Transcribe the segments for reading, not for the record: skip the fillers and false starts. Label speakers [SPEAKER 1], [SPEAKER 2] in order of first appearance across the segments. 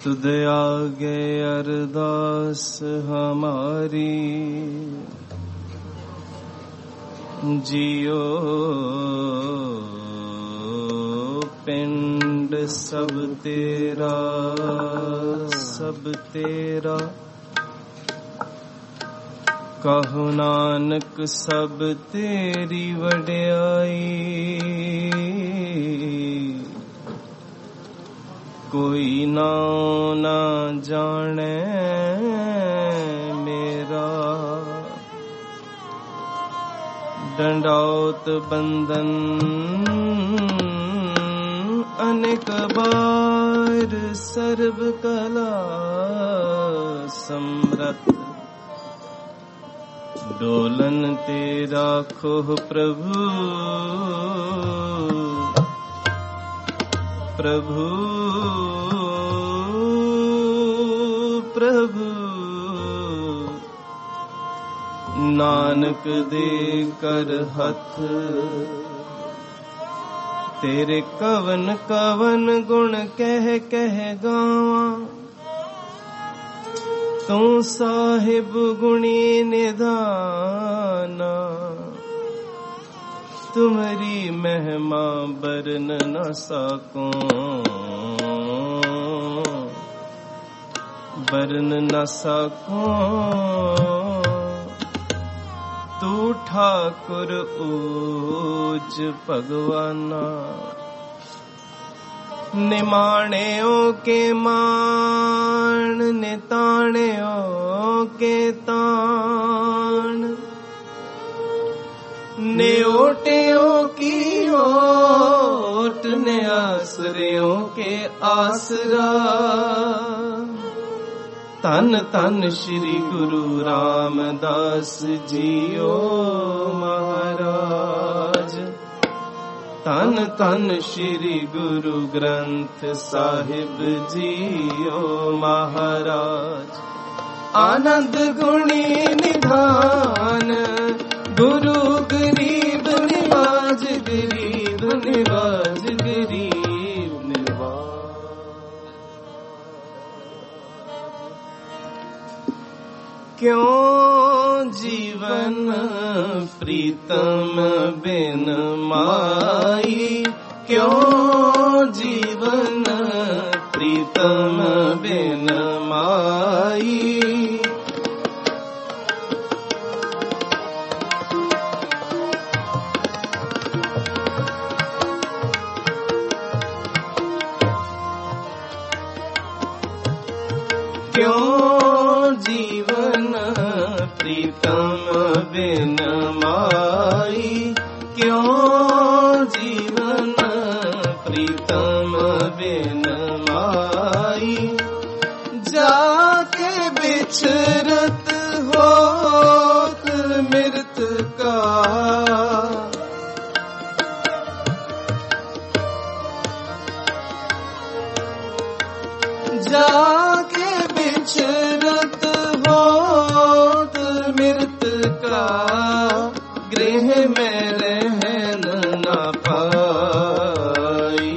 [SPEAKER 1] तुद आगे अरदास हमारी, जियो पिंड सब तेरा, सब तेरा। कहो नानक सब तेरी वड्याई, कोई नाम ना जाने मेरा। दंडौत बंदन अनेक बार, सर्व कला समरथ। डोलन तेरा खोह प्रभु, प्रभु प्रभु। नानक दे कर हथ, तेरे कवन कवन गुण कह कह गावा। तू साहिब गुणी निधाना, तुम्हारी महिमा बरन न सको, बरन न सको। तू ठाकुर ऊच भगवाना, निमाणेओ के मान, निताणेओ के तान। नेओटेओ की ओट, ने आसरियों के आसरा। तन तन श्री गुरु रामदास जियो महाराज। तन तन श्री गुरु ग्रंथ साहिब जियो महाराज। आनंद गुणी निधान, गुरु गरीब निवाज, गरीब निवाज, गरीब निवाज। क्यों जीवन प्रीतम बिन माई, क्यों जीवन प्रीतम बिन माई। क्यों जीवन प्रीतम बिन माई, क्यों जीवन प्रीतम बिन माई। जाके बिछरत होत मृत का, जाके बिछरत होत मृत का। गृह में रहन न पाई,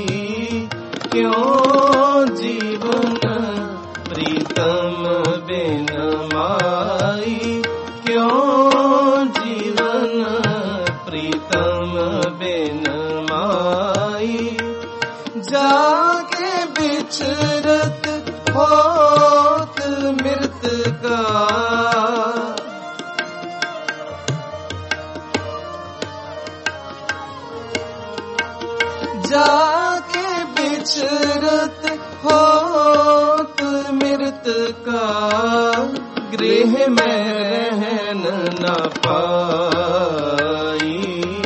[SPEAKER 1] क्यों जीवन प्रीतम बिन माई, क्यों जीवन प्रीतम बिन माई। जाके बिछरत होत मृत का, जाके बिछरत होत मृत का। गृह में रहन न पाई,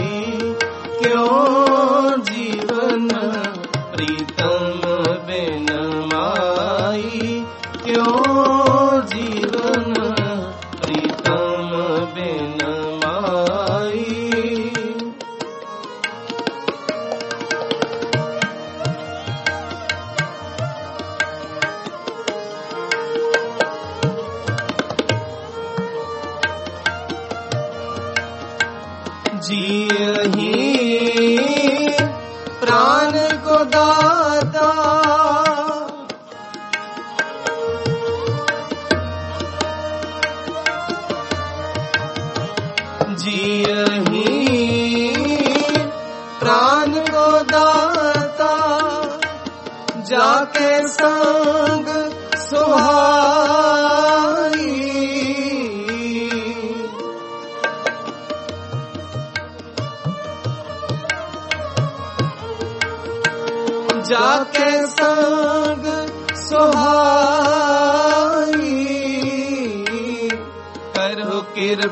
[SPEAKER 1] क्यों जीवन प्रीतम बिन माई, क्यों जीवन प्रीतम बिन माई। जियहि प्राण को दाता,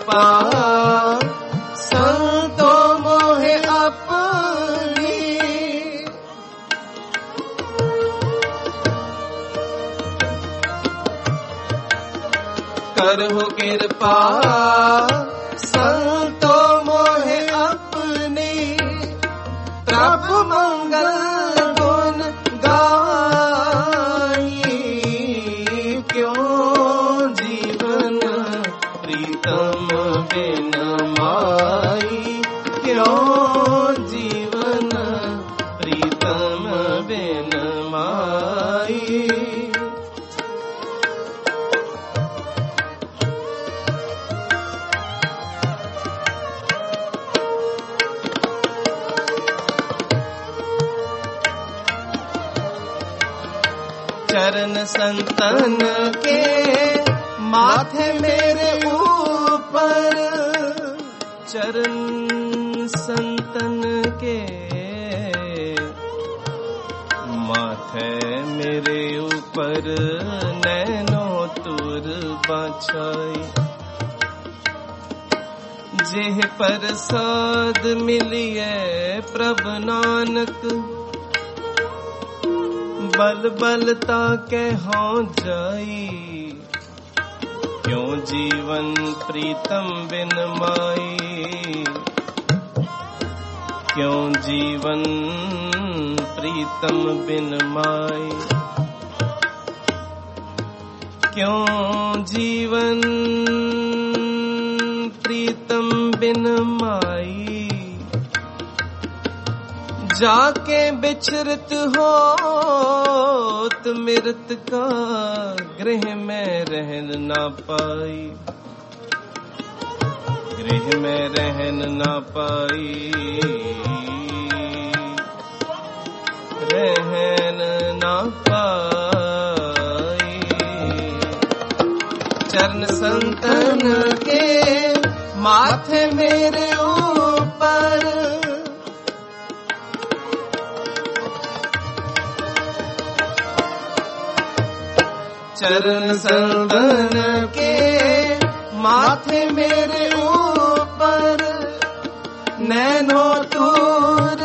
[SPEAKER 1] कृपा संतो मोहे अपनी, करहु कृपा संतो मोहे अपनी, प्रभु मंगल गुण गाई, क्यों जीवन प्रीतम बिन माई, क्यों जीवन प्रीतम बिन माई। चरण संतन के माथे मेरे ऊपर, चरण संतन के माथे मेरे ऊपर, नैनो तुर बाछाई, जेह प्रसाद मिलिए प्रभु नानक, बल बलता के हाँ जाई, क्यों जीवन प्रीतम बिन माई, क्यों जीवन प्रीतम बिन माई, क्यों जीवन प्रीतम बिन माई। जाके बिचरत होत मृत का, गृह में रहन ना पाई, गृह में रहन ना पाई, रहन ना पाई। चरण संतन के माथे मेरे ऊपर, चरण संतन के माथे मेरे ऊपर, नैनो तूर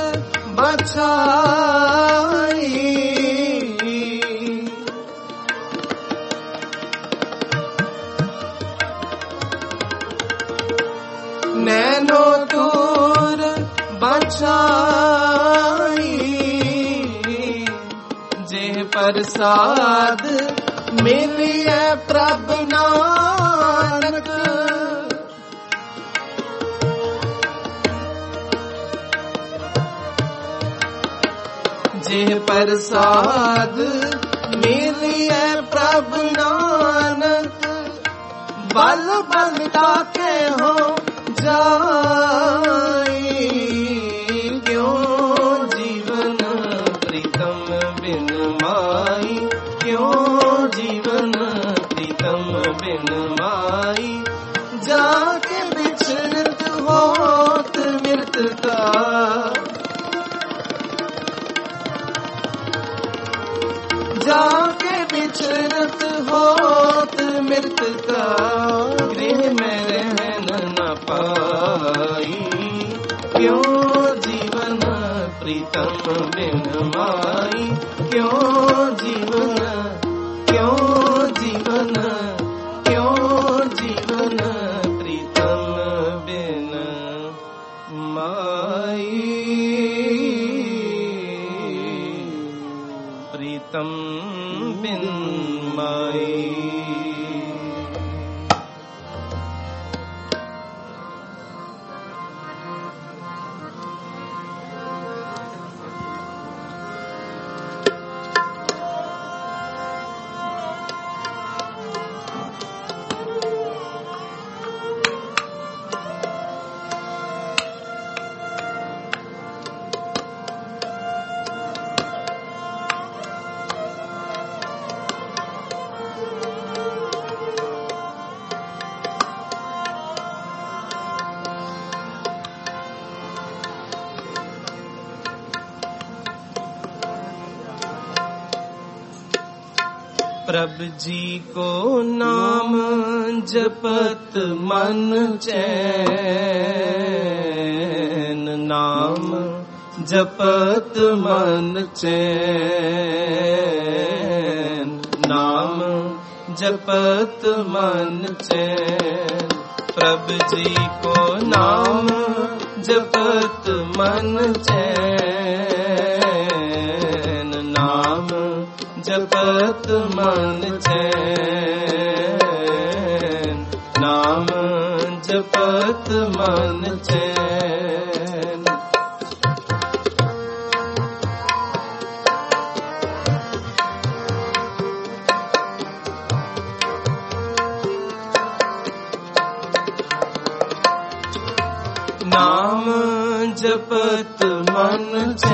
[SPEAKER 1] बछाई, नैनो तूर बछाई, जेह प्रसाद मिलिए प्रभु नानक, जेह प्रसाद मिलिए प्रभु नानक, बल बलता के हो जाई, क्यों जीवन प्रीतम बिन माई, क्यों जीवन प्रीतम बिन माई। जाके बिछड़त होत मृत का, जाके बिछड़त होत मृत का, गृह में रहन न पाई, क्यों जीवन प्रीतम बिन माई, क्यों जीवन, क्यों जीवन, क्यों जीवन प्रीतम बिन माई, प्रीतम बिन माई। प्रभु जी को नाम जपत मन चैन, नाम जपत मन चैन, नाम जपत मन चैन। प्रभु जी को नाम जपत मन चैन, नाम जपत मन चैन, नाम जपत मन चैन। नाम जपत मन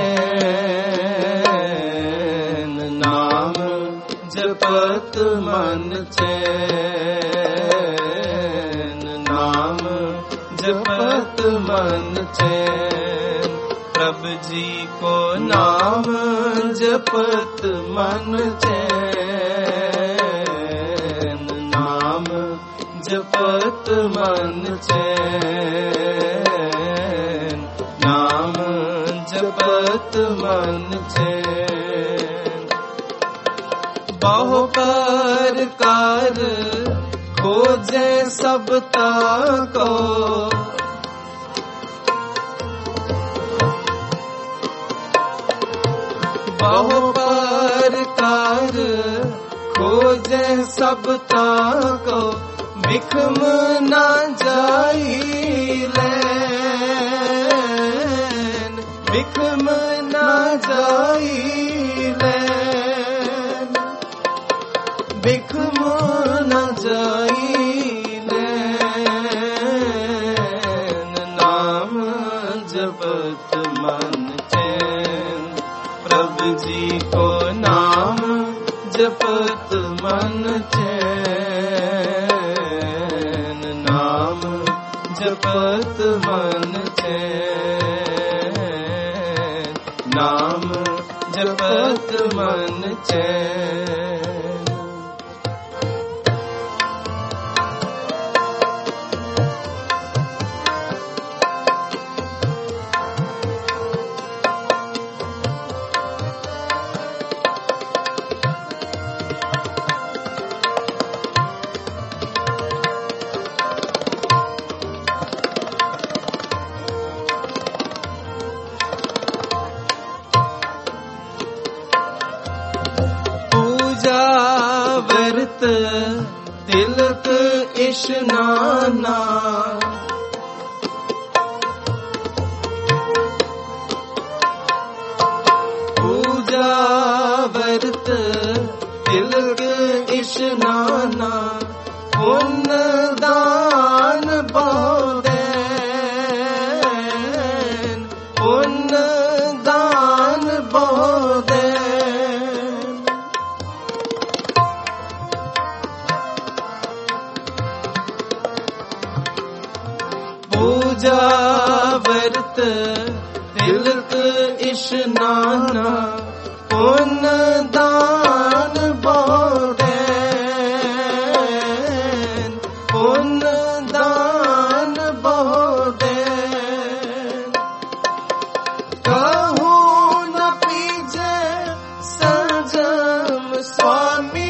[SPEAKER 1] चैन, नाम जपत मन चैन, नाम जपत मन चैन। प्रभु जी को नाम जपत मन चैन, नाम जपत मन चैन, नाम जपत मन चैन। बहु प्रकार खोजे सबता को, बहु प्रकार खोजे सबता को, बिखम ना जाई लैन, बिखम ना जाई लैन, बिखम ना जाई लैन। नाम जपत मन चैन, प्रभु जी को नाम जपत मन चैन, नाम जपत मन चैन, नाम जपत मन चैन। व्रत तिलक इशनाना, पूजा व्रत तिलक इशनाना, पुण्य दान बहुदैन, पुण्य दान बहुदैन। पूजा व्रत तिलक इशनाना, पुण्य दान बहुदैन, पुण्य दान बहुदैन। कहूँ न पीजे संजम स्वामी,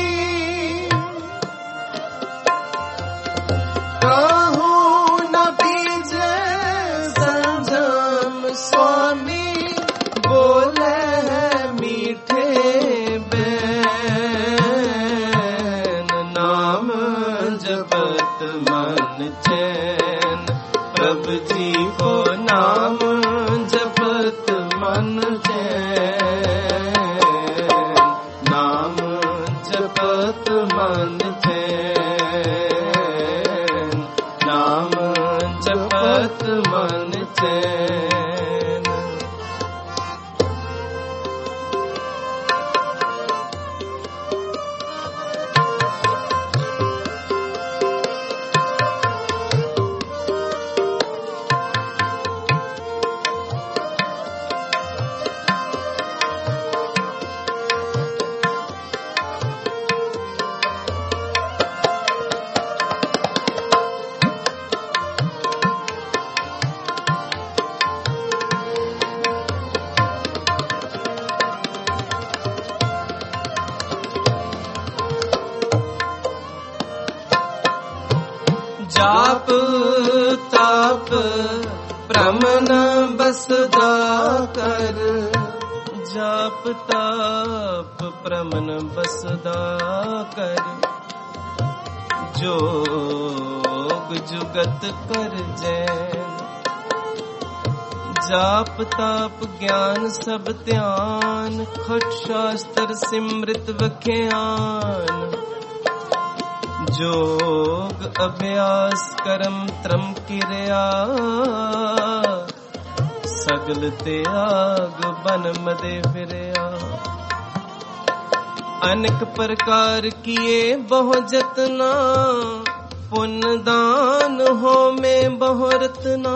[SPEAKER 1] स्वामी बोले मीठे बैन, नाम जपत मन चैन। प्रभु जी को नाम जपत मन चैन, नाम जपत मन चैन, नाम जपत मन चैन। ताप प्रम न बसदा कर, जाप ताप प्रम न बसदा कर, जोग जुगत कर जैन। जाप ताप ज्ञान सब ध्यान, खट शास्त्र सिमृत वख्यान, जोग अभ्यास कर्म त्रम किरया, सगल त्याग बन मदे फिरया। अनेक प्रकार किए बहु जतना, पुण्य दान हो में बहु रतना,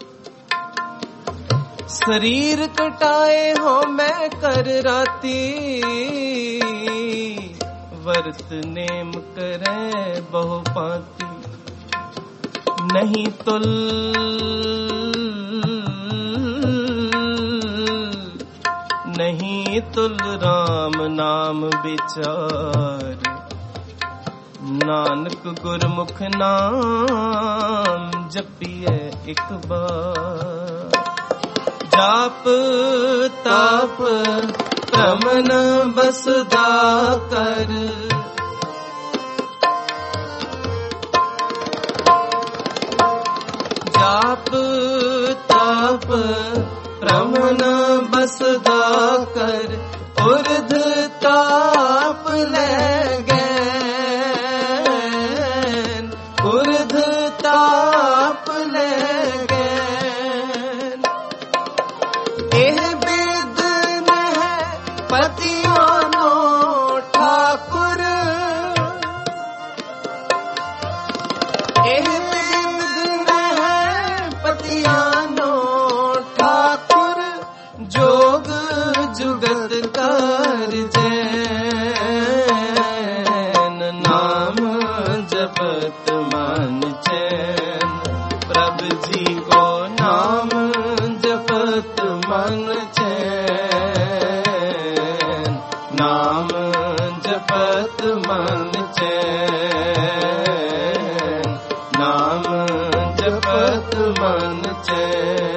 [SPEAKER 1] शरीर कटाए हो मैं कर राती, वर्त नेम करे बहु पाती। नहीं तुल नहीं तुल राम नाम विचार, नानक गुरमुख नाम जपिए एक बार। जाप ताप प्रम न बसदा कर, जाप ताप प्रम न बसदा कर, उर्ध ताप ले गैन, उर्ध ताप ले गैन। एह बिदन है पतियानो ठाकुर, एह बिदन है पतियानो ठाकुर, जोग जुगत कर जैन। नाम जपत मन चैन, प्रभु जी को नाम जपत मन चैन, नाम जपत मन चैन, नाम जपत मन चैन।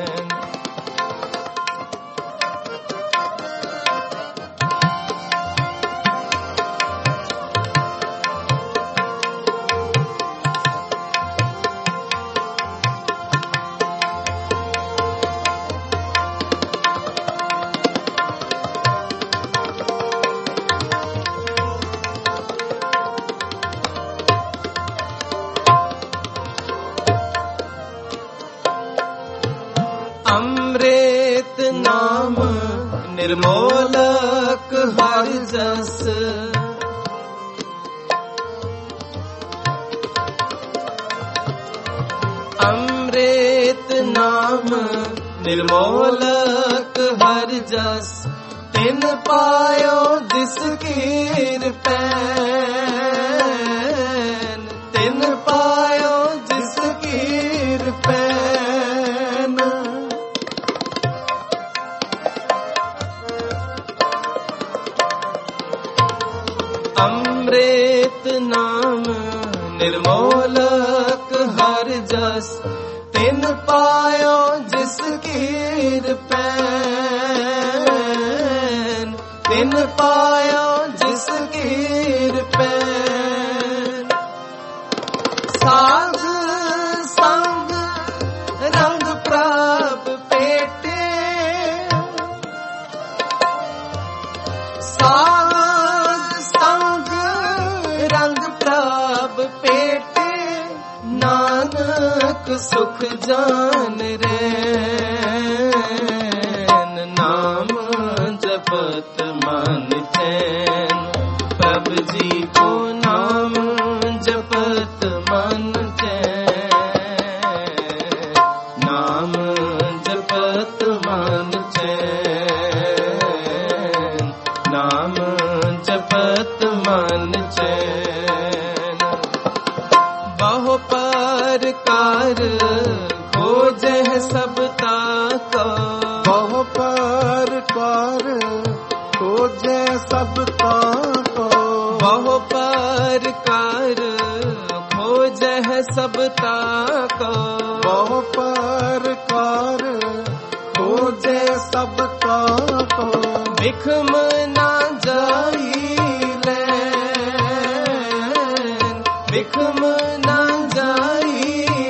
[SPEAKER 1] अमृत नाम निर्मोलक हर जस, अमृत नाम निर्मोलक हर जस, तिन पायो दिस कीर पैन, तिन पायो जिस कीर पैन। अमृत नाम निर्मोलक हर जस, तिन पायो जिस कीर पैन, तिन पायो जिस कीर पैन। साध संग रंग प्रभ पेटे, साध संग रंग प्रभ पेटे, नानक सुख जान रैन। नाम जपत मन चैन, प्रभु जी को नाम जपत मन चैन, नाम जपत मन चैन, नाम जपत मन चैन। बहु परकार खोजे सब ताको,
[SPEAKER 2] बहु परकार खोजे सब ताको,
[SPEAKER 1] बहु परकार खोजे जह सब ताको,
[SPEAKER 2] बहु प्रकार खोजे सब ताको।
[SPEAKER 1] बिखम ना जाई लैन, बिखम ना जाई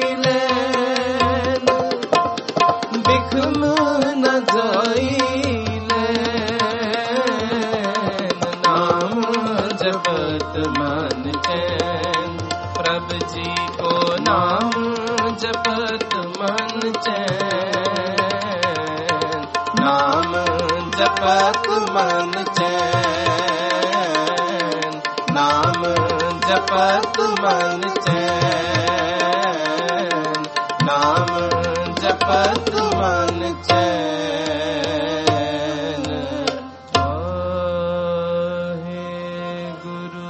[SPEAKER 1] लैन, बिखम ना जाई लैन। नाम जपत मन चैन, प्रभु जी को नाम जपत मन चैन। नाम जपत मन चैन, नाम जपत मन चैन, नाम जपत मन चैन। वाहे गुरु।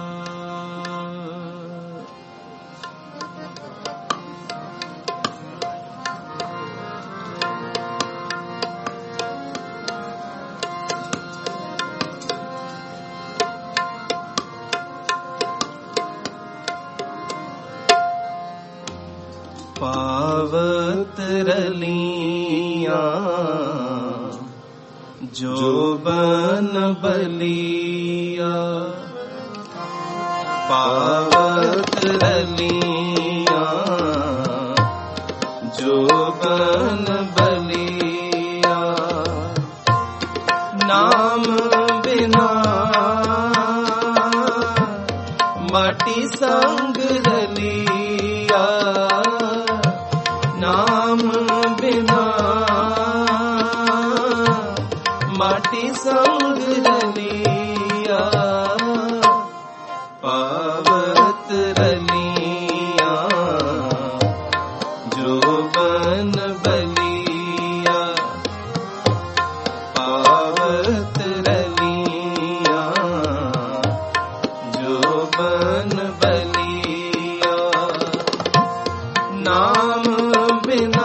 [SPEAKER 1] पावत रलिया जो बन बलिया, पावत रलिया जो बन बलिया। नाम बिना माटी संग रलिया, नाम बिना माटी संग रलिया। पावत रलिया जो बन बलिया, पावत रलिया जो बन बलिया। नाम बिना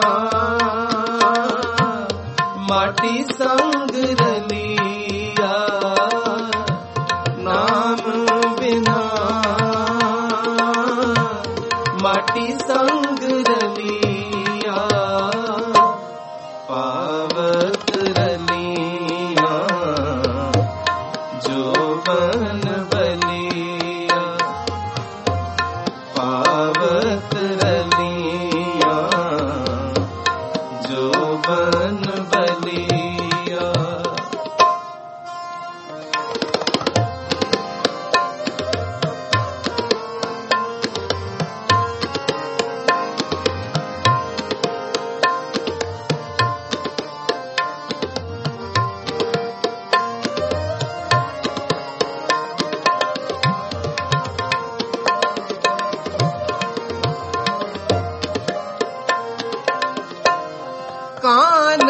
[SPEAKER 1] माटी संग रलिया, नाम बिना माटी संग रलिया। पावत रलिया जो बन बलिया, पावत रलिया जो बन बलिया। कान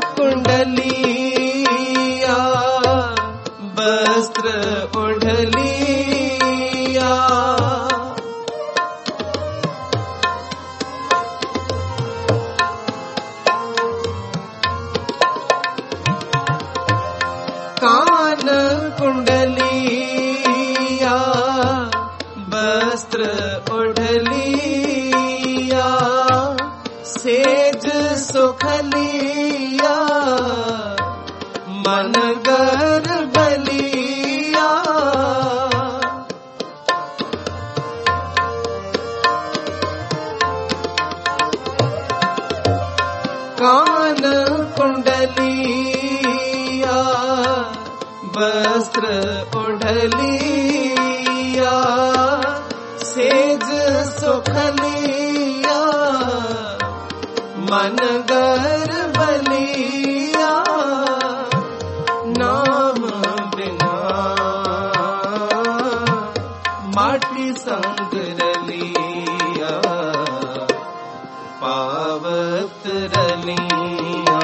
[SPEAKER 1] कुंडलिया वस्त्र ओढ़लिया, कान कुंडलिया वस्त्र ओढ़लिया। सेज सुखलिया मन गर बलिया, कान कुंडलिया वस्त्र ओढ़लिया। सेज सुखलिया मन गर बलिया। नाम बिना माटी संग रलिया, पावत रलिया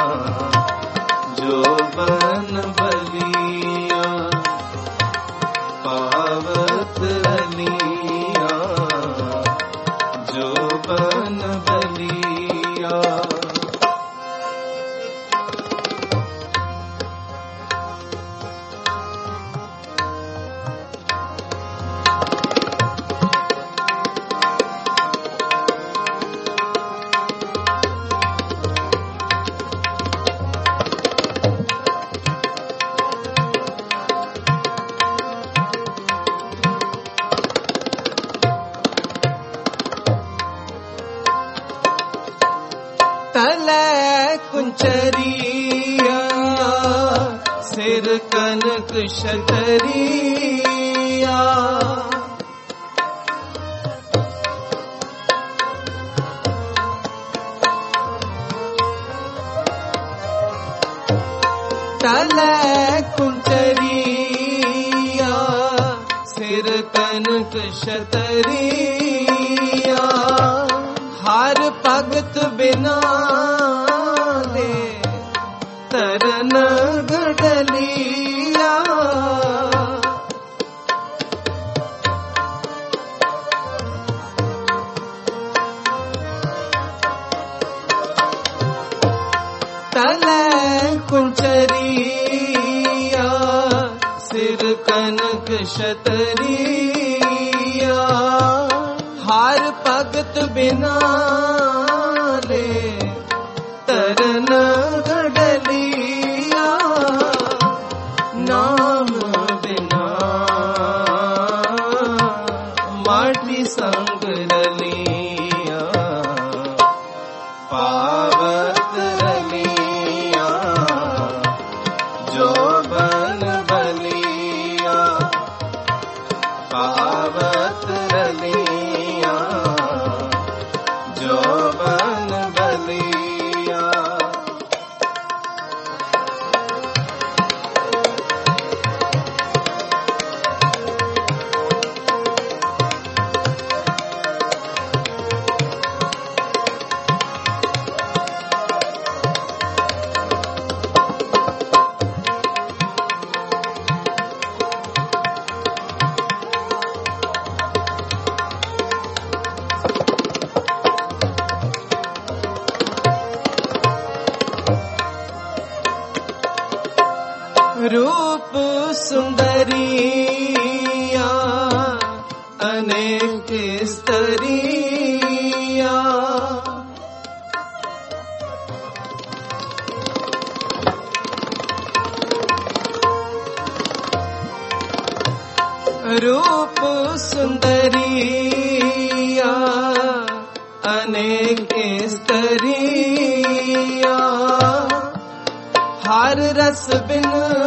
[SPEAKER 1] जो बन बलिया, पावत रलिया जो बन बलिया। कुंचरिया सिर कनक छतरिया तले कुंचरिया सिर कनक छतरिया हर भगत बिना दे तरन गडलिया तले कुंचरिया सिर कनक छतरिया हर भगत बिना ले तरन गडलिया नाम बिना माटी संग रलिया पावत रलिया जो बन बलिया पावत रलिया जो बन बलिया रूप सुंदरिया अनेक स्तरिया रूप सुंदरिया अनेक स्तरिया हर रस बिन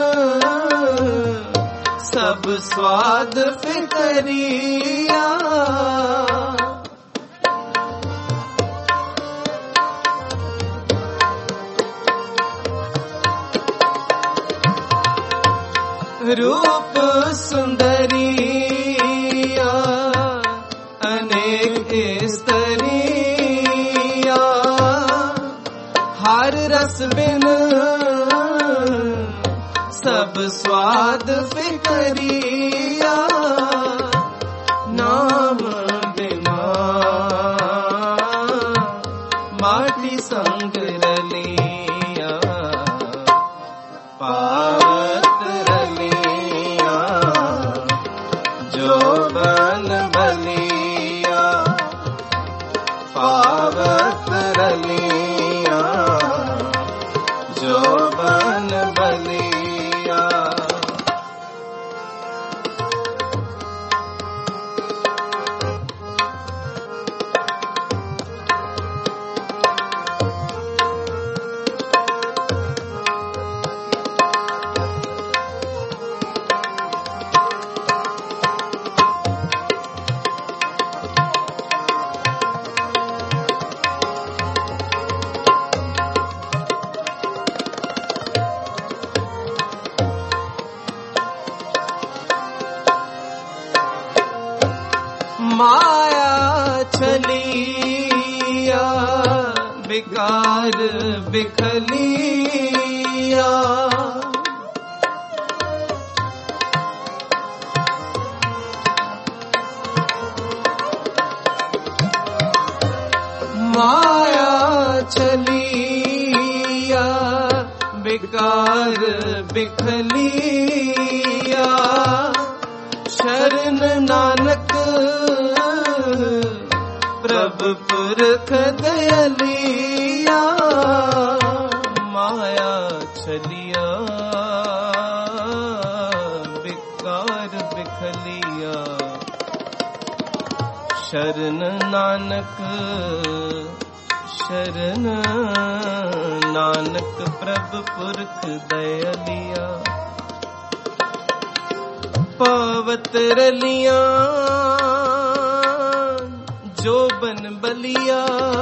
[SPEAKER 1] सब स्वाद फिकरिया रूप सुंदरिया अनेक स्तरिया हर रस बिन सब स्वाद फिकरिया नाम बिना माटी संग रलिया पावत रलिया जो बन बलिया पावत रलिया जो बन बलिया माया छलिया बिकार बिखलिया माया छलिया बिकार बिखलिया शरण नानक प्रभु पुरख दयलिया माया छलिया बिकार बिखलिया शरण नानक शरण, नानक प्रभ पुरख दयलिया। पावत रलिया जो बन बलिया,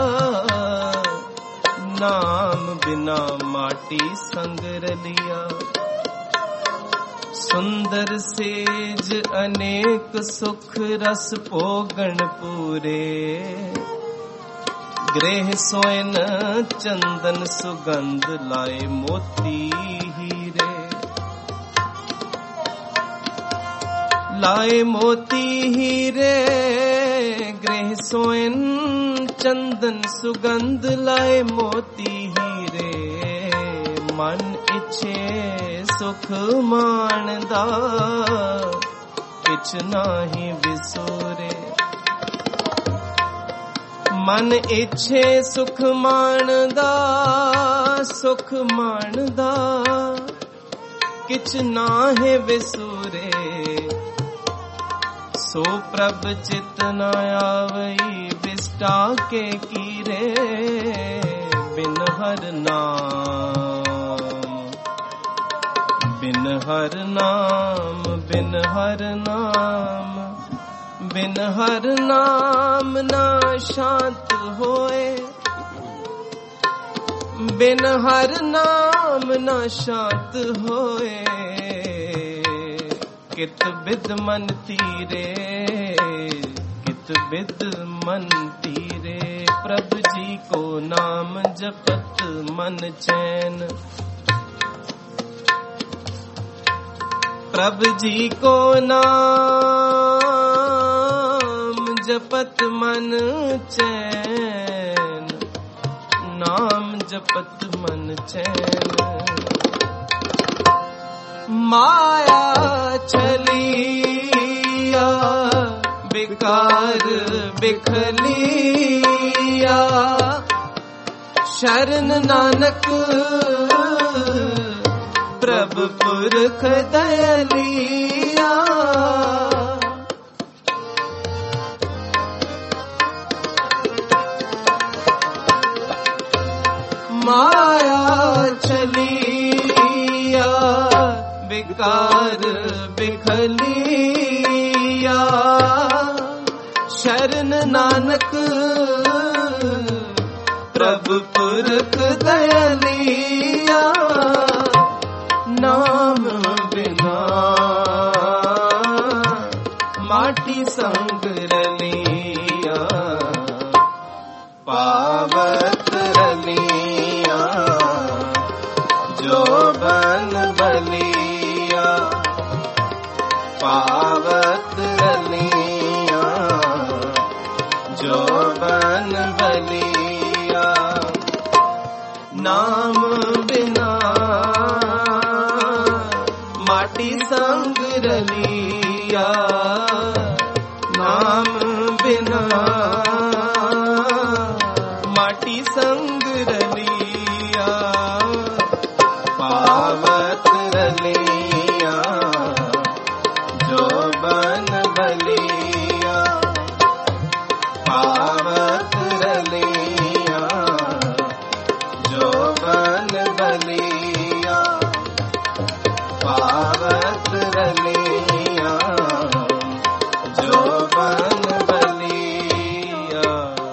[SPEAKER 1] नाम बिना माटी संग रलिया। सुंदर सेज अनेक सुख रस भोगन पूरे, गृह सोयन चंदन सुगंध लाए मोती हीरे। लाए मोती हीरे गृह सोयन चंदन सुगंध लाए मोती हीरे। मन इच्छे सुख मानदा किछ नाही विसोरे। मन इच्छे सुख मानदा किछ नाहे विसुरे। सो प्रभ चित न आवई विष्टा के कीरे। बिन हर नाम बिन हर नाम बिन हर नाम बिन हर नाम ना शांत होए। बिन हर नाम ना शांत होए। कित बिद मन तीरे कित बिद मन तीरे। प्रभु जी को नाम जपत मन चैन। प्रभु जी को नाम जपत मन चैन। नाम जपत मन चैन। माया छलिया विकार बिखलिया। शरण नानक प्रभु पुरख दयलिया। माया छलिया विकार बिखलिया। शरण नानक प्रभु पुरख दयलिया। नाम बिना माटी संग रलिया। पावत रलिया जो बन बलिया। पावत रलिया जो बन बलिया। नाम बिना माटी संग रलिया। नाम बिना माटी संग रलिया। पावत रलिया जो बन बलिया। पावत रलिया जो बन बलिया। पावत रलिया जो बन बलिया।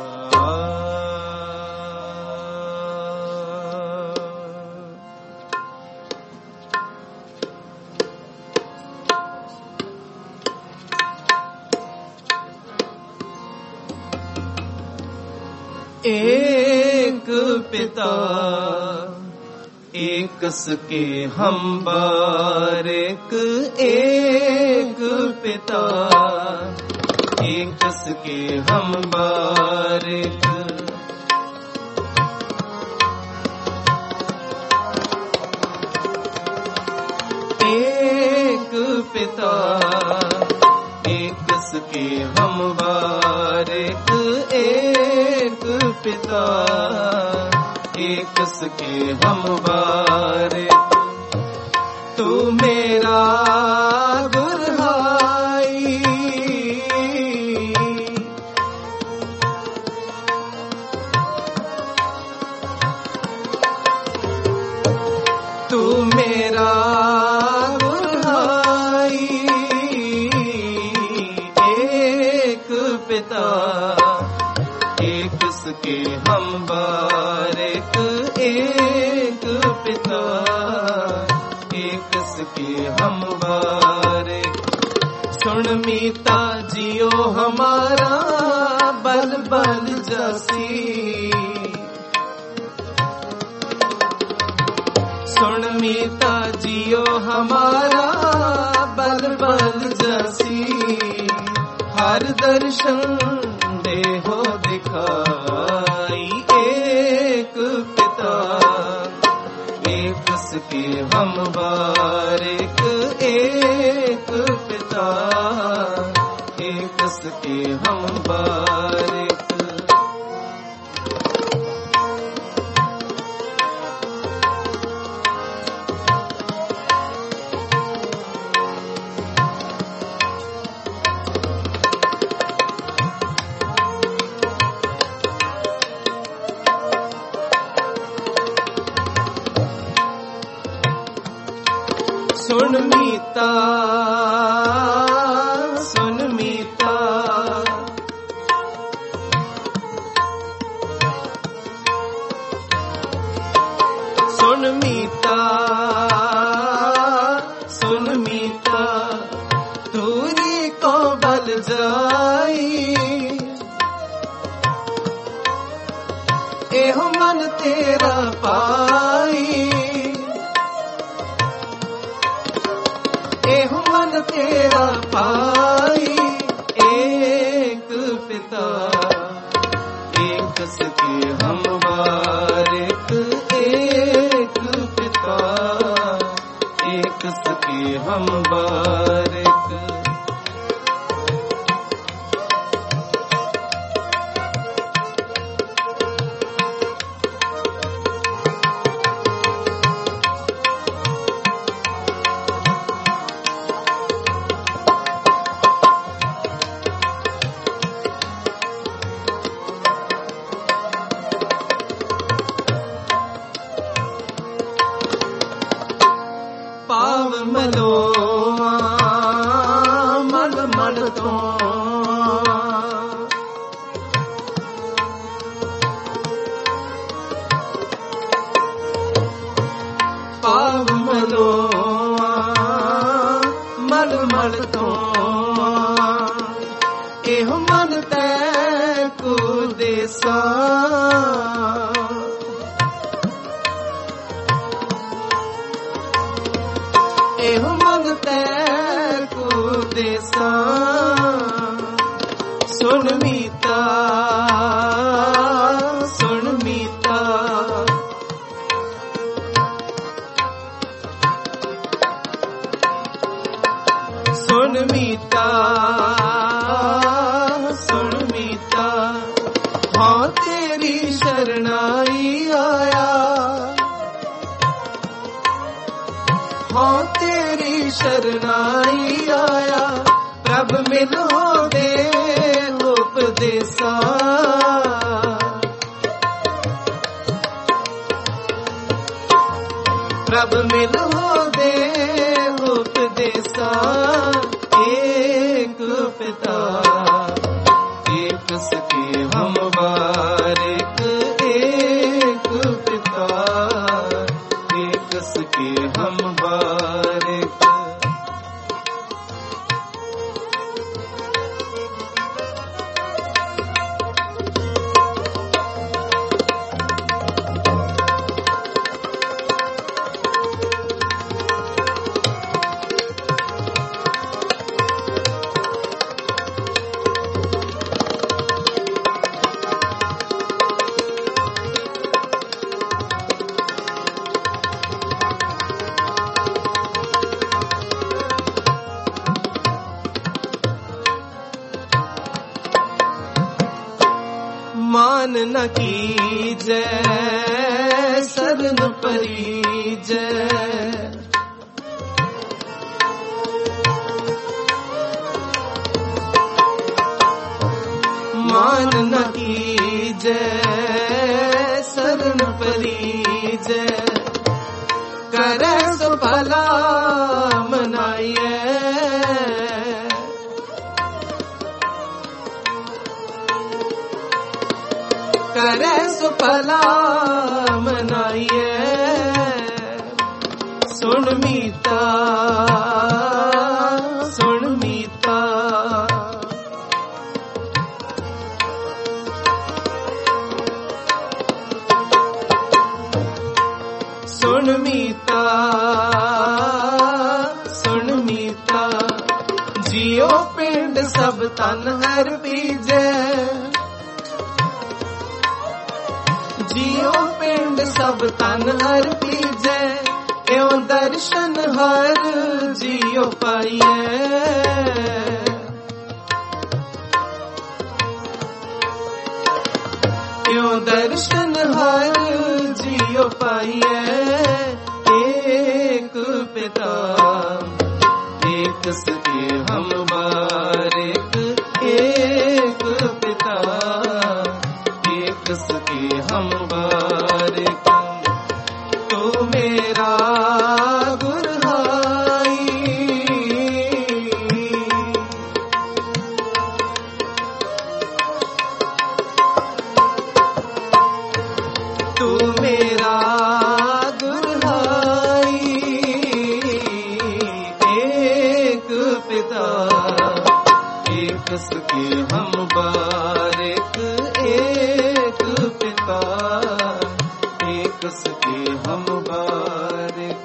[SPEAKER 1] एक पिता एक सके हम बारिक। एक पिता एक सके हम बारिक। एक पिता एक सके हम बारिक। एक पिता एक सके हम बारिक। तू मेरा गुरहाई पिता, एक सके हम बारिक, एक पिता, एक सके हम बारिक। सुन मीता जियो हमारा बल बल जासी, सुन मीता जियो हमारा बल बल जासी। हर दर्शन देहो दिखाई, एक पिता, एक सके हम बारिक, एक पिता, एक सके हम बारिक। सुन मीता, सुन मीता, सुन मीता, सुन मीता, दूरी को बल जाई, एहो मन तेरा पाई, एहो मन तेरा पाई। एक पिता, एक सके हम बारिक, एक पिता, एक सके हम बारिक। पाव मलो मन मन तो, पाव मलो मन मन तो, एहो मन तै को देसा, एहो मन तै को देसा। सुन मीता, सुन मीता, सुन मीता, सुन मीता, हाँ तेरी शरणाई आया, हाँ तेरी शरणाई आया। प्रभ मिलो दे उपदेसा, प्रभ मिलो दे उपदेसा। एक पिता, एक सके हम बारिक, एक पिता, एक सके हम बारिक। मान न कीजै शरण परिजै, मान न कीजै शरण परिजै। करे सो भला मनाइए, करे सो भला मनाइए। सुन मीता सुन मीता सुन मीता सुन मीता जियो पिंड सब तन हर बीजे। जियो पिंड सब तन हर बीजे एवं दर्शन हर जियो पाइए। एवं दर्शन हर जियो पाइए। एक पिता एक सके हम बारिक। एक पिता एक सके हम बारिक। तू मेरा गुरहाई तू मेरा गुरहाई। एक पिता एक सके हम बारिक। एक पिता एक सके हम बारिक।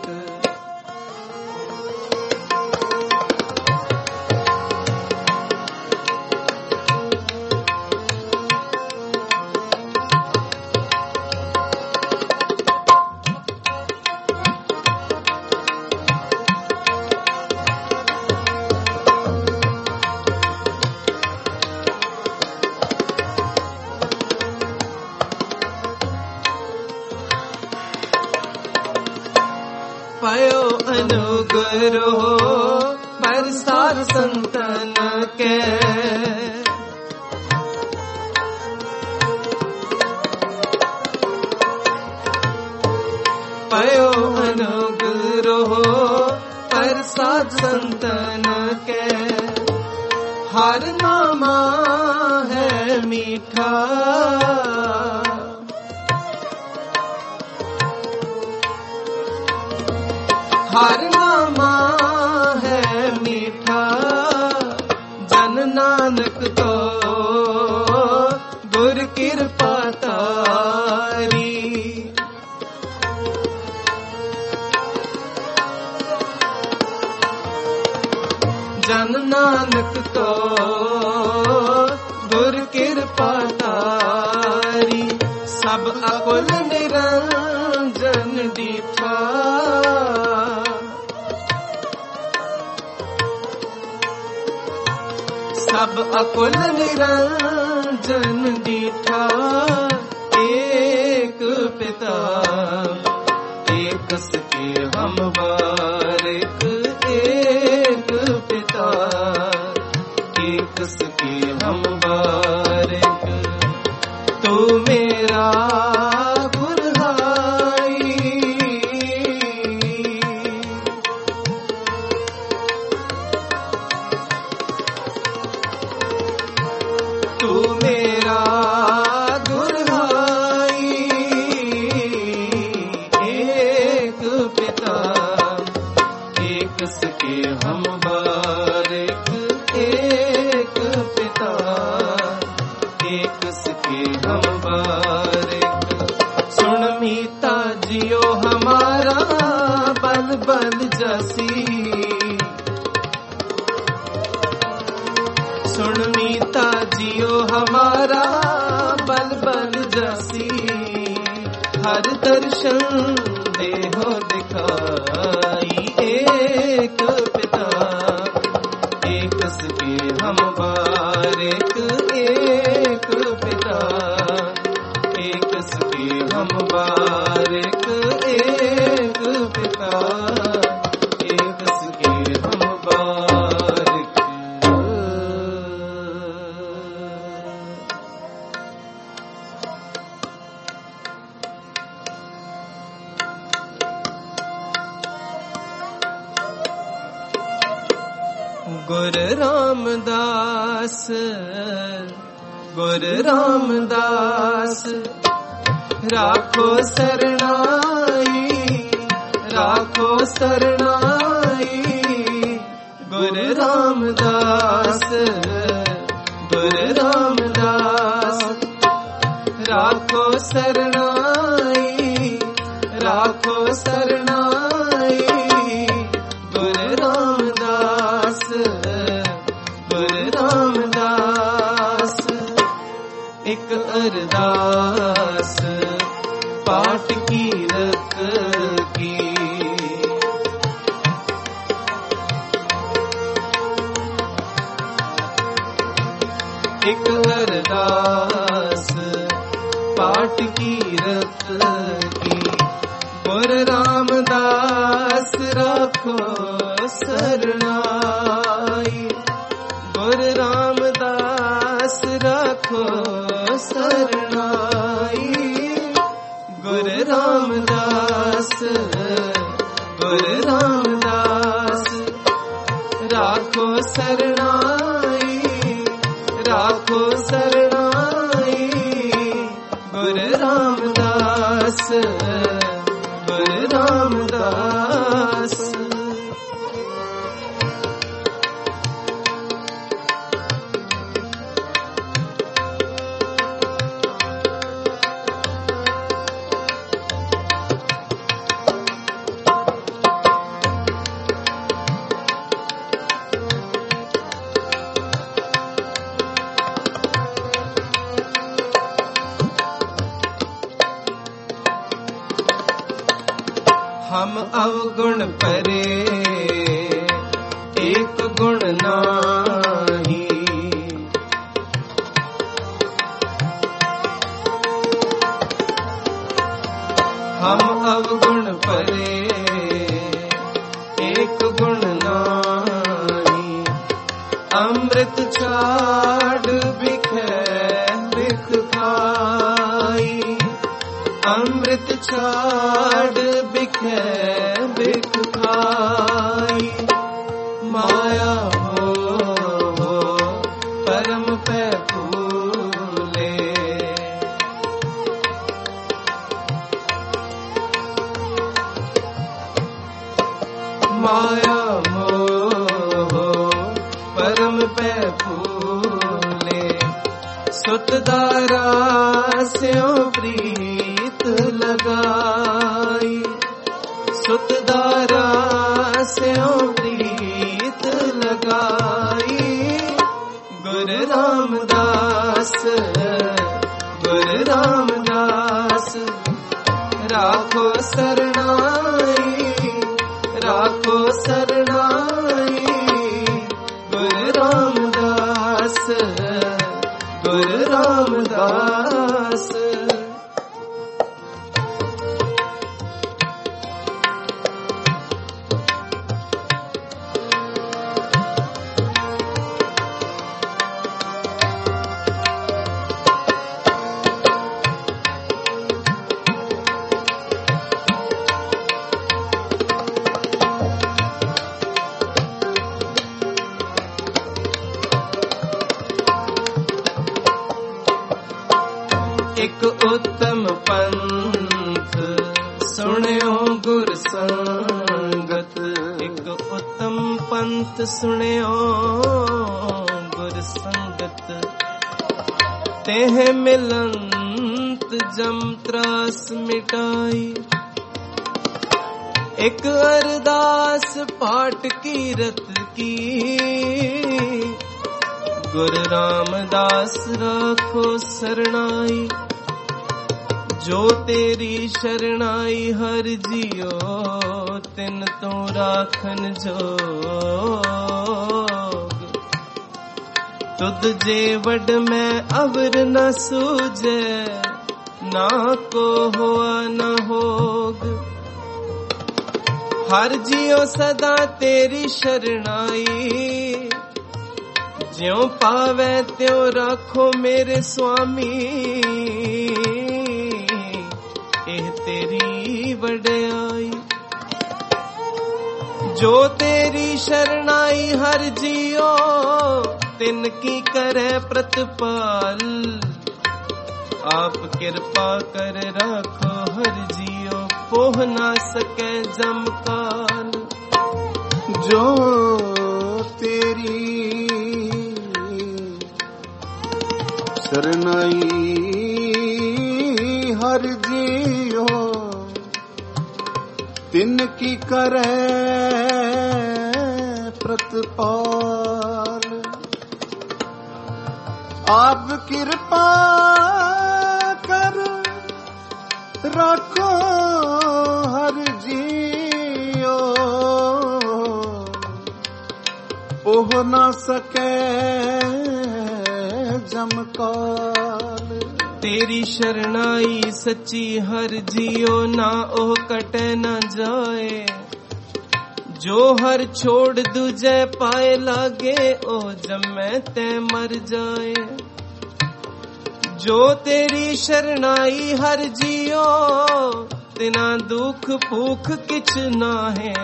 [SPEAKER 1] पयो अनुग्रह बरसात संतन के। पयो अनुग्रह बरसात संतन के। हर नामा है मीठा। हर नामा है मीठा। जन नानक तो गुर कृपा तारी। जन नानक तो गुर कृपा तारी। सब अकुल निरंजन दीठा। सब अकुल निरंजन दीठा। एक पिता एक सके हम बारिक। एक पिता एक सके हम बारिक। तू मेरा गुरहाई तू मेरा गुरहाई। एक पिता एक सके हम बारिक। एक पिता एक सके हम बारिक। सुन मीता जियो हमारा बल बल जसी। सुन मीता जियो हमारा बल बल जसी। हर दर्शन देहो दिखाई। एक पिता एक सके हम बारिक। एक पिता एक सके हम बारिक। एक पिता एक सके हम बारिक। गुरु रामदास गुर रामदास राखो सरनाई, राखो सरनाई। गुर रामदास, गुर रामदास राखो सरनाई, राखो सरनाई। गुर रामदास, गुर रामदास। एक अरदास पाठ कीरत की, एक अरदास पाठ कीरत की। गुर रामदास राखो सरनाई, गुर रामदास राखो सरनाई। गुर रामदास, गुर रामदास राखो सरनाई, राखो सरनाई। गुर रामदास, गुर रामदास। हम अवगुण परे एक गुण नाही, हम अवगुण परे एक गुण नाही। अमृत छाड़ बिखे बिख खाई, अमृत छाड़ बिखे बिख खाई। माया हो परम पे फूले, माया मोह परम पे फूले। सुतदारा स्यों प्रीत लगाई, सुतदारा स्यों प्रीत लगाई। गुर रामदास, गुर रामदास राखो सरनाई, राखो सरनाई। गुर रामदास, गुर रामदास। एक उत्तम पंथ सुनियो गुर संगत, एक उत्तम पंथ सुनियो गुर संगत। तेह मिलंत जम त्रास मिटाई, एक अरदास पाठ कीरत की। गुर रामदास राखो सरनाई, जो तेरी शरणाई हर जियो तिन तो राखन जोग। तुद जे वड में अवर न सूझे, ना को हुआ न होग। हर जियो सदा तेरी शरणाई, ज्यों पावे त्यों राखो मेरे स्वामी। एह तेरी वड्याई, जो तेरी शरणाई हर जियो ਤਿਨ ਕੀ ਕਰੈ ਪ੍ਰਤਪਾਲ। ਆਪ ਕਿਰਪਾ ਕਰ ਰਾਖੋ ਹਰ ਜੀਓ, ਪੋਹ ਨਾ ਸਕੈ ਜਮ ਕਾਲ।
[SPEAKER 2] ਜੋ ਤੇਰੀ ਸਰਨਾਈ ਹਰ ਜੀਓ, ਤਿਨ ਕੀ ਕਰੈ ਪ੍ਰਤਪਾਲ। ਆਪ ਕਿਰਪਾ ਕਰ ਰਾਖੋ ਹਰ ਜੀਓ, ਪੋਹ ਨਾ ਸਕੈ ਜਮ ਕਾਲ।
[SPEAKER 1] ਤੇਰੀ ਸ਼ਰਨਾਈ ਸੱਚੀ ਹਰ ਜੀਓ, ਨਾ ਉਹ ਕਟੈ ਨਾ ਜਾਏ। ਜੋ ਹਰ ਛੋੜ ਦੂਜੈ ਪਾਏ ਲਾਗੇ, ਉਹ ਜੰਮੈ ਤੈ ਮਰ ਜਾਏ। ਜੋ ਤੇਰੀ ਸ਼ਰਨਾਈ ਹਰ ਜੀਓ, ਤਿਨਾ ਦੁਖ ਭੂਖ ਕਿਛ ਨਾਹੇ।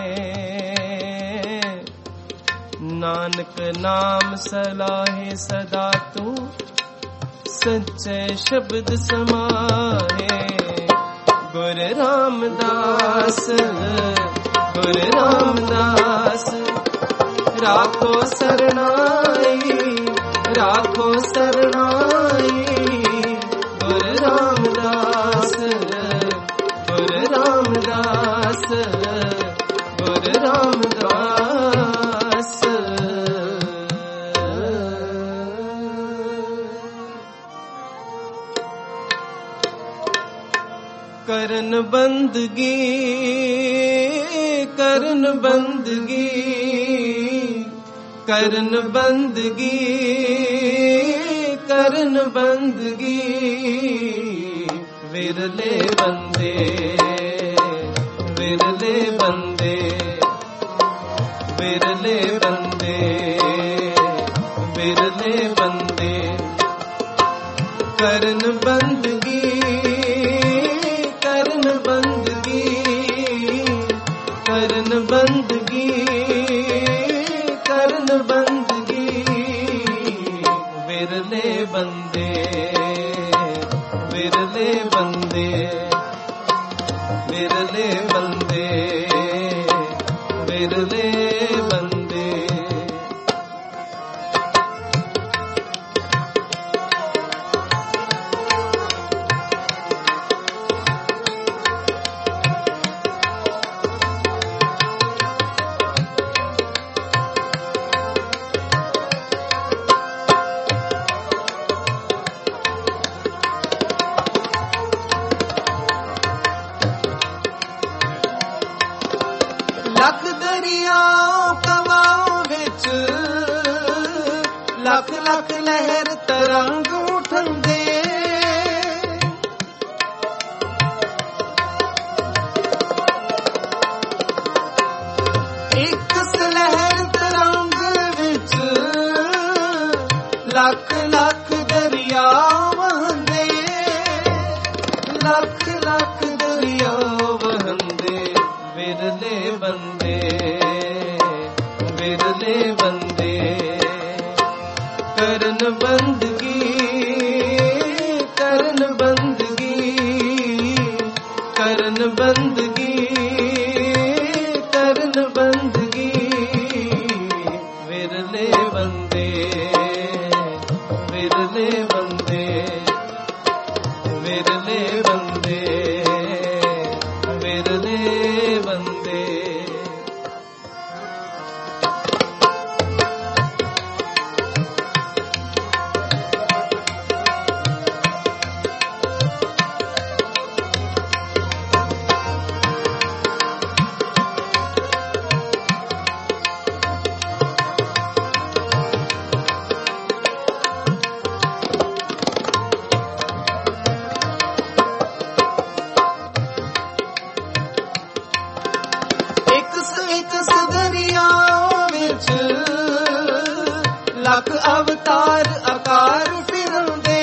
[SPEAKER 1] ਨਾਨਕ ਨਾਮ ਸਲਾਹੇ ਸਦਾ ਤੂੰ, ਸੱਚੇ ਸ਼ਬਦ ਸਮਾਹੇ। ਗੁਰ ਰਾਮਦਾਸ ਗੁਰ ਰਾਮਦਾਸ, ਰਾਖੋ ਸਰਨਾਈ ਰਾਖੋ ਸਰਨਾਈ। ਗੁਰ ਰਾਮਦਾਸ ਗੁਰ ਰਾਮਦਾਸ ਗੁਰ ਰਾਮਦਾਸ। ਕਰਨ ਬੰਦਗੀ ਕਰਨ ਬੰਦਗੀ ਕਰਨ ਬੰਦਗੀ ਕਰਨ ਬੰਦਗੀ। ਵਿਰਲੇ ਬੰਦੇ ਵਿਰਲੇ ਬੰਦੇ ਵਿਰਲੇ ਬੰਦੇ ਵਿਰਲੇ ਬੰਦੇ। ਕਰਨ ਬੰਦਗੀ ਕਰਨ ਬੰਦਗੀ ਕਰਨ ਬੰਦਗੀ ਕਰਨ ਬੰਦਗੀ। ਵਿਰਲੇ ਬੰਦੇ ਵਿਰਲੇ ਬੰਦੇ ਵਿਰਲੇ ਬੰਦੇ ਵਿਰਲੇ ਬੰਦੇ। ਲੱਖ ਦਰਿਆਓ ਕਵਾਂ ਵਿੱਚ, ਲੱਖ ਲੱਖ ਲਹਿਰ ਤਰੰਗ ਉਠੰਦੇ। ਇੱਕ ਲਹਿਰ ਤਰੰਗ ਵਿੱਚ ਲੱਖ ਲੱਖ ਦਰਿਆ ਵਹੰਦੇ। ਲੱਖ ਲੱਖ ਦਰਿਆ ਵਹੰਦੇ। ਵਿਰਲੇ ਬੰਦੇ ਵਿਰਲੇ ਬੰਦੇ। ਕਰਨ ਬੰਦਗੀ ਕਰਨ ਬੰਦਗੀ ਕਰਨ ਬੰਦਗੀ ਕਰਨ ਬੰਦਗੀ। ਵਿਰਲੇ ਬੰਦੇ ਵਿਰਲੇ ਬੰਦੇ ਵਿਰਲੇ ਬੰਦੇ ਵਿਰਲੇ ਬੰਦੇ। ਲੱਖ ਅਵਤਾਰ ਆਕਾਰ ਫਿਰੰਦੇ।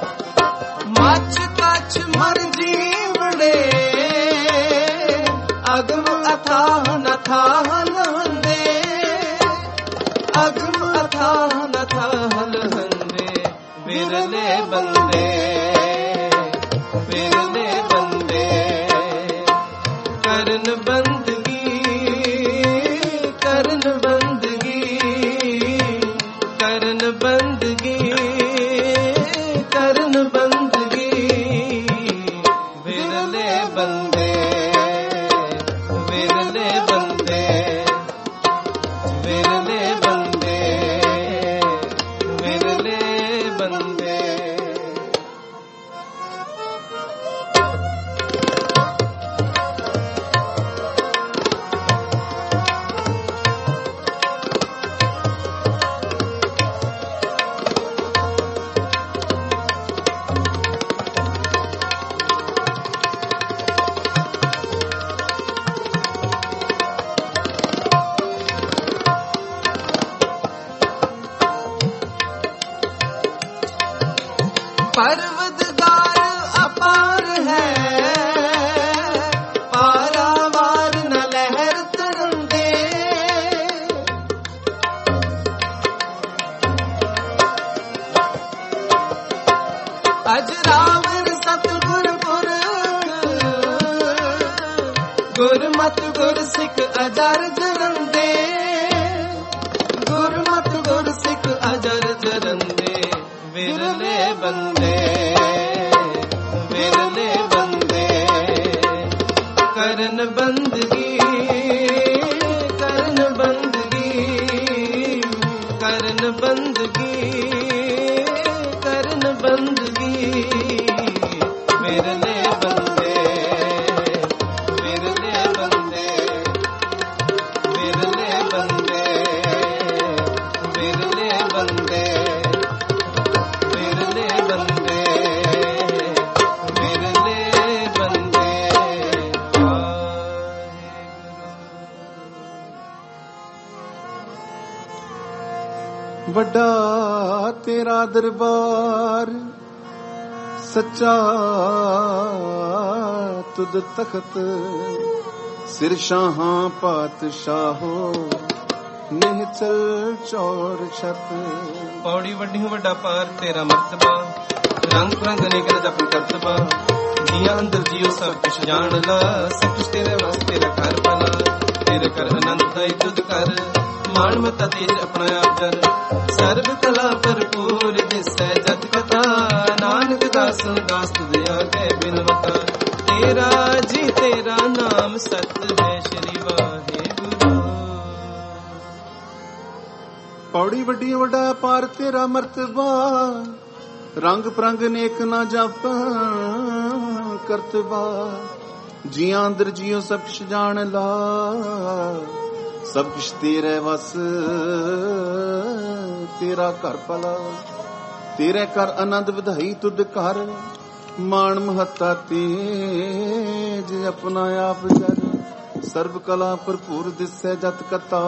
[SPEAKER 1] ਮੱਛ ਕੱਛ ਮਰ ਜੀਵੜੇ, ਅਥਾਹ ਨਥਾਹ ਲਹੰਦੇ, ਅਗਮ ਅਥਾਹ ਨਥਾਹ ਲਹੰਦੇ, ਵਿਰਲੇ ਬੰਦੇ, ਵਿਰਲੇ ਬੰਦੇ, ਕਰਨ ਬੰਦਗੀ, ਕਰਨ ਬੰਦਗੀ, ਕਰਨ ਬੰਦਗੀ, ਕਰਨ ਬੰਦਗੀ, ਵਿਰਲੇ ਬੰਦੇ, ਵਿਰਲੇ ਬੰਦੇ, ਵਿਰਲੇ ਬੰਦੇ, ਵਿਰਲੇ ਬੰਦੇ। ਪਰਵਤਗਾਰ ਅਪਾਰ ਹੈ, ਪਾਰਾਵਾਰ ਨ ਲਹਿਰ ਤਰੰਦੇ, ਅਜਰਾਵਰ ਸਤਿਗੁਰ ਪੁਰਖ, ਗੁਰਮਤਿ ਗੁਰਸਿੱਖ ਅਜਰ ਜਰੰਦੇ, ਗੁਰਮਤਿ ਗੁਰਸਿੱਖ ਅਜਰ ਜਰੰਦੇ, ਵਿਰਲੇ ਬੰਦੇ, ਵਿਰਲੇ ਬੰਦੇ, ਕਰਨ ਬੰਦਗੀ, ਕਰਨ ਬੰਦਗੀ, ਕਰਨ ਬੰਦਗੀ, ਕਰਨ ਬੰਦਗੀ, ਵਿਰਲੇ ਬੰਦੇ, ਵਿਰਲੇ ਬੰਦੇ, ਵਿਰਲੇ ਬੰਦੇ, ਵਿਰਲੇ ਬੰਦੇ, ਵਿਰਲੇ ਬੰਦੇ, ਵਿਰਲੇ ਬੰਦੇ।
[SPEAKER 2] ਵੱਡਾ ਤੇਰਾ ਦਰਬਾਰ, ਸੱਚਾ ਤੁਧ ਤਖਤ, ਸਿਰ ਸ਼ਾਹਾਂ ਪਾਤਸ਼ਾਹੋ, ਨਿਹਚਲ ਚੌਰ ਛਤ।
[SPEAKER 1] ਪੌੜੀ ਵੱਡੀ ਵੱਡਾ ਪਾਰ ਤੇਰਾ ਮਰਤਬਾ, ਰੰਗ ਰੰਗ ਅਨੇਕ ਜਪ ਕਰਤਬਾ, ਜੀਆਂ ਅੰਦਰ ਜੀਉ ਸਭ ਕੁਛ ਜਾਣ ਲਾ, ਸਭ ਕੁਛ ਤੇਰੇ ਵਾਸਤੇ ਤੇਰਾ ਘਰ ਭਲਾ, ਤੇਰੇ ਕਰ ਅਨੰਤ ਦਾਈ ਤੁਧ ਕਰ, ਮਾਣ ਮਤਾ ਤੇਜ ਆਪਣਾ ਆਪ ਜਰ, ਸਰਬ ਕਲਾ ਭਰਪੂਰ ਦਿਸੈ ਜਤ ਕਥਾ, ਨਾਨਕ ਦਾਸ ਦਾਸ ਤੁਧ ਆਗੇ ਬਿਨਵਤਾ, ਤੇਰਾ ਜੀ ਤੇਰਾ ਨਾਮ ਸਤ ਹੈ, ਸ਼੍ਰੀ ਵਾਹਿਗੁਰੂ।
[SPEAKER 2] ਪੌੜੀ ਵੱਡੀ ਵੱਡਾ ਪਾਰ ਤੇਰਾ ਮਰਤਬਾ, ਰੰਗ ਪ੍ਰੰਗ ਨੇਕ ਨਾ ਜਪ ਕਰਤਬਾ, ਜੀਆਂ ਅੰਦਰ ਜੀਓ ਸਭ ਕੁਛ ਜਾਣ ਲਾ, ਸਭ ਕੁਛ ਤੇਰੇ ਵਸ, ਤੇਰਾ ਘਰ ਭਲਾ, ਤੇਰੇ ਕਰ ਆਨੰਦ ਵਧਾਈ ਤੁਧ ਕਰ, ਮਾਣ ਮਹੱਤਾ ਤੇਜ ਆਪਣਾ ਆਪ ਜਰ, ਸਰਬ ਕਲਾ ਭਰਪੂਰ ਦਿਸੈ ਜਤ ਕਤਾ,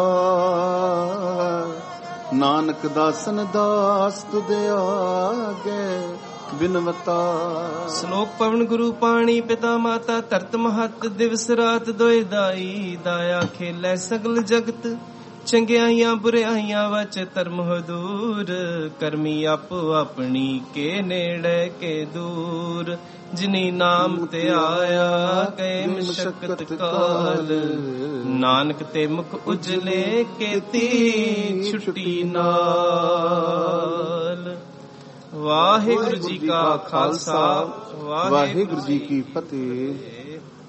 [SPEAKER 2] ਨਾਨਕ ਦਾਸਨ ਦਾਸ ਤੁਧ ਆਗੇ ਬਿਨਵਤਾ।
[SPEAKER 1] ਸ਼ਲੋਕ ਪਵਨ ਗੁਰੂ ਪਾਣੀ ਪਿਤਾ ਮਾਤਾ, ਧਰਤ ਮਹਤ ਦਿਵਸ ਰਾਤ ਦੋਇ ਦਾਈ, ਦਾਇਆ ਖੇਲੇ ਸਗਲ ਜਗਤ, ਚੰਗਿਆਈਆਂ ਬੁਰਿਆਈਆਂ ਵਚ ਧਰਮ ਹਦੂਰ, ਕਰਮੀ ਆਪੋ ਆਪਣੀ ਕੇ ਨੇੜੇ ਕੇ ਦੂਰ, ਜਿਨੀ ਨਾਮ ਤੇ ਆਇਆ ਗਏ ਮਸ਼ਕਤ ਕਾਲ, ਨਾਨਕ ਤੇ ਮੁਖ ਉਜਲੇ ਕੀਤੀ ਛੁੱਟੀ ਨਾਲ। ਵਾਹਿਗੁਰੂ ਜੀ ਕਾ ਖਾਲਸਾ, ਵਾਹਿਗੁਰੂ ਜੀ ਕੀ ਫਤਿਹ।